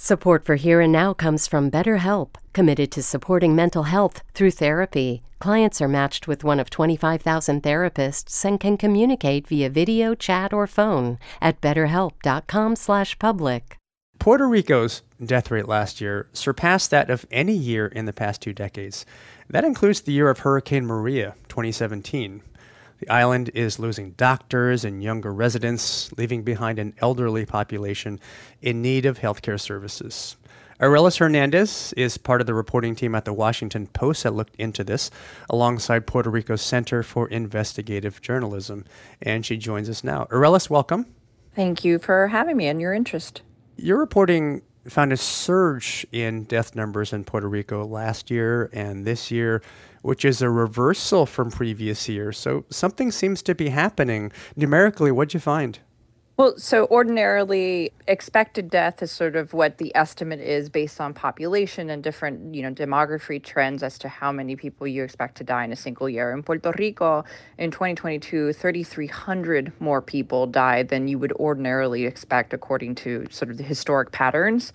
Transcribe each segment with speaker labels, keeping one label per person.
Speaker 1: Support for Here and Now comes from BetterHelp, committed to supporting mental health through therapy. Clients are matched with one of 25,000 therapists and can communicate via video, chat, or phone at betterhelp.com/public.
Speaker 2: Puerto Rico's death rate last year surpassed that of any year in the past 2 decades. That includes the year of Hurricane Maria, 2017. The island is losing doctors and younger residents, leaving behind an elderly population in need of healthcare services. Arelis Hernandez is part of the reporting team at the Washington Post that looked into this, alongside Puerto Rico's Center for Investigative Journalism. And she joins us now. Arelis, welcome.
Speaker 3: Thank you for having me and your interest.
Speaker 2: Your reporting found a surge in death numbers in Puerto Rico last year and this year, which is a reversal from previous years. So something seems to be happening. Numerically, what'd you find?
Speaker 3: Well, so ordinarily, expected death is sort of what the estimate is based on population and different, demography trends as to how many people you expect to die in a single year. In Puerto Rico, in 2022, 3,300 more people died than you would ordinarily expect according to sort of the historic patterns.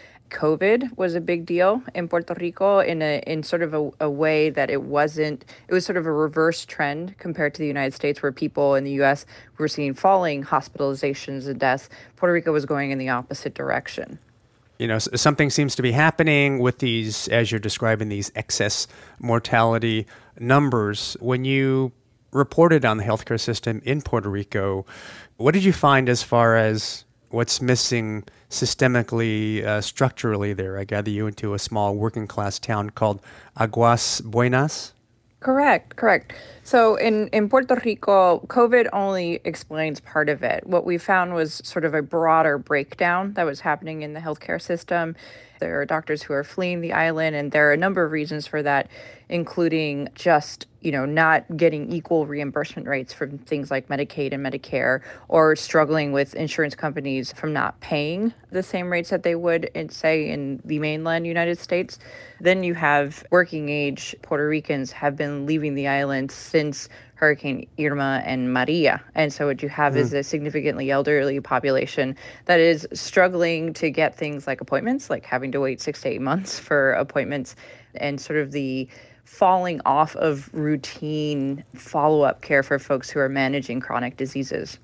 Speaker 3: COVID was a big deal in Puerto Rico in sort of a way that it was sort of a reverse trend compared to the United States, where people in the U.S. were seeing falling hospitalizations and deaths. Puerto Rico was going in the opposite direction.
Speaker 2: Something seems to be happening with these, as you're describing, these excess mortality numbers. When you reported on the healthcare system in Puerto Rico, what did you find as far as what's missing systemically, structurally there? I gather you into a small working class town called Aguas Buenas?
Speaker 3: Correct. So in Puerto Rico, COVID only explains part of it. What we found was sort of a broader breakdown that was happening in the healthcare system. There are doctors who are fleeing the island, and there are a number of reasons for that, including just, not getting equal reimbursement rates from things like Medicaid and Medicare, or struggling with insurance companies from not paying the same rates that they would in the mainland United States. Then you have working age Puerto Ricans have been leaving the island since Hurricane Irma and Maria. And so what you have is a significantly elderly population that is struggling to get things like appointments, like having to wait 6 to 8 months for appointments, and sort of the falling off of routine follow-up care for folks who are managing chronic diseases.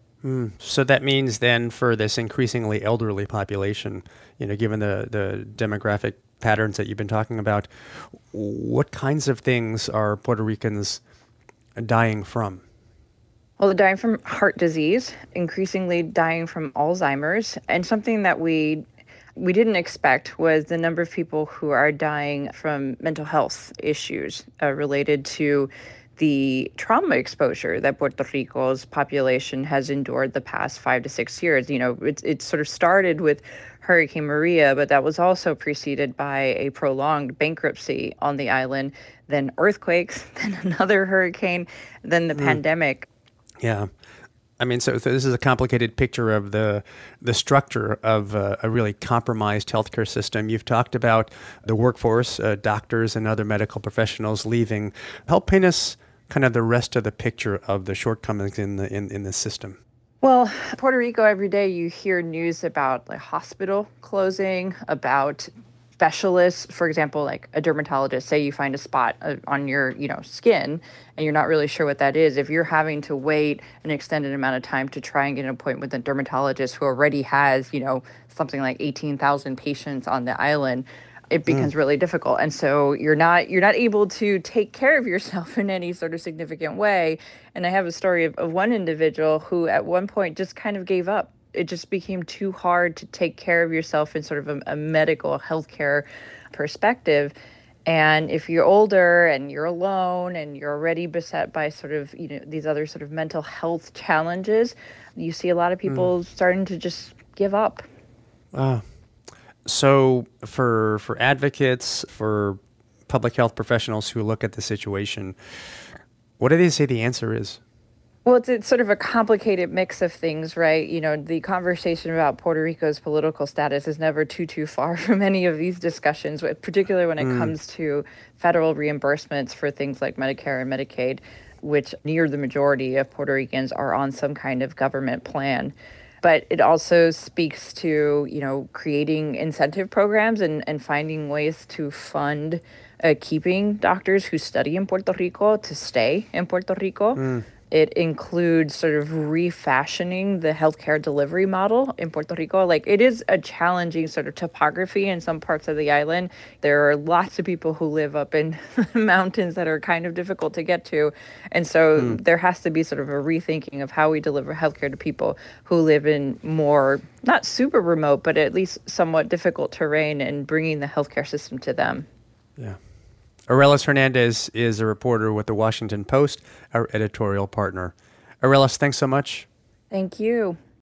Speaker 2: So that means then for this increasingly elderly population, given the demographic patterns that you've been talking about, what kinds of things are Puerto Ricans dying from?
Speaker 3: Well, they're dying from heart disease, increasingly dying from Alzheimer's, and something that we didn't expect was the number of people who are dying from mental health issues related to the trauma exposure that Puerto Rico's population has endured the past 5 to 6 years. It sort of started with Hurricane Maria, but that was also preceded by a prolonged bankruptcy on the island, then earthquakes, then another hurricane, then the pandemic.
Speaker 2: Yeah. So this is a complicated picture of the structure of a really compromised healthcare system. You've talked about the workforce, doctors and other medical professionals leaving. Help paint us kind of the rest of the picture of the shortcomings in the system.
Speaker 3: Well, Puerto Rico, every day you hear news about hospital closing, about specialists, for example, like a dermatologist. Say you find a spot on your, skin, and you're not really sure what that is. If you're having to wait an extended amount of time to try and get an appointment with a dermatologist who already has, something like 18,000 patients on the island, it becomes really difficult. And so you're not able to take care of yourself in any sort of significant way. And I have a story of one individual who at one point just kind of gave up. It just became too hard to take care of yourself in sort of a medical healthcare perspective. And if you're older and you're alone and you're already beset by sort of, these other sort of mental health challenges, you see a lot of people starting to just give up.
Speaker 2: So for advocates, for public health professionals who look at the situation, what do they say the answer is?
Speaker 3: Well, it's sort of a complicated mix of things, right? The conversation about Puerto Rico's political status is never too far from any of these discussions, particularly when it comes to federal reimbursements for things like Medicare and Medicaid, which near the majority of Puerto Ricans are on some kind of government plan. But it also speaks to, creating incentive programs and finding ways to fund keeping doctors who study in Puerto Rico to stay in Puerto Rico. It includes sort of refashioning the healthcare delivery model in Puerto Rico. Like, it is a challenging sort of topography in some parts of the island. There are lots of people who live up in mountains that are kind of difficult to get to. And so there has to be sort of a rethinking of how we deliver healthcare to people who live in more, not super remote, but at least somewhat difficult terrain, and bringing the healthcare system to them.
Speaker 2: Yeah. Arelis Hernandez is a reporter with the Washington Post, our editorial partner. Arelis, thanks so much.
Speaker 3: Thank you.